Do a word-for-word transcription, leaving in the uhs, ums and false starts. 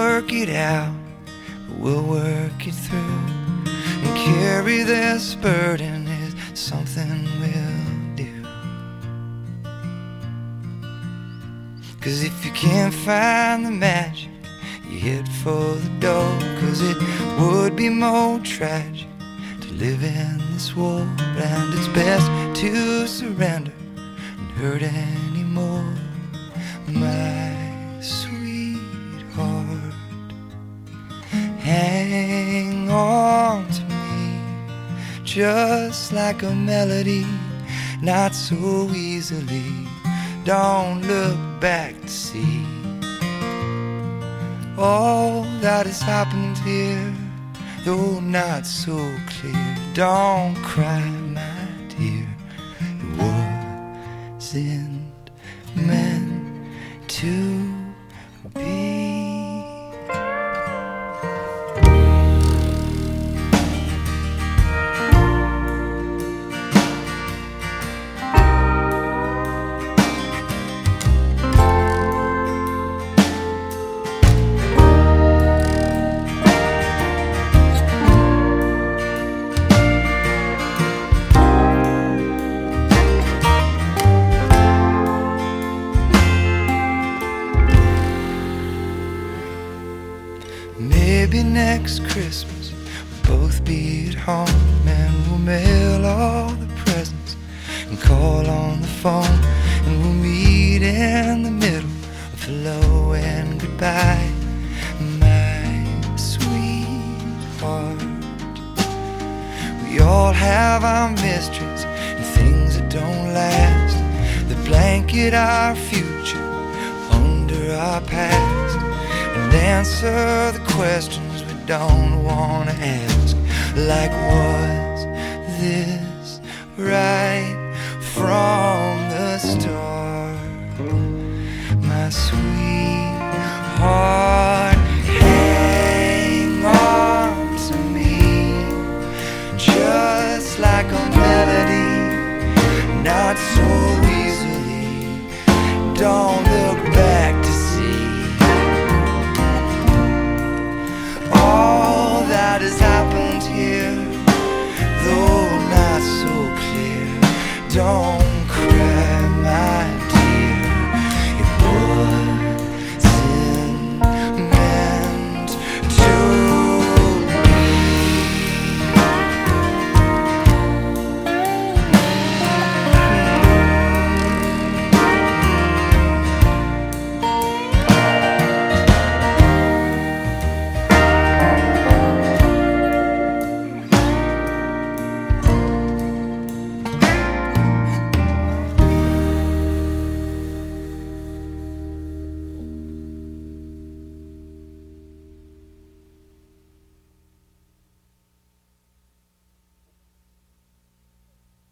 work it out, but we'll work it through. And carry this burden is something we'll do. 'Cause if you can't find the magic, you head for the door. 'Cause it would be more tragic to live in this world, and it's best to surrender and hurt anymore. My sweetheart, hang on to me just like a melody, not so easily. Don't look back to see all that has happened here, though not so clear. Don't cry, my dear, it wasn't meant to be. Maybe next Christmas we'll both be at home, and we'll mail all the presents and call on the phone, and we'll meet in the middle of hello and goodbye. My sweetheart, we all have our mysteries and things that don't last, that blanket our future under our past, and answer the questions we don't want to ask, like was this right from the start? My sweetheart,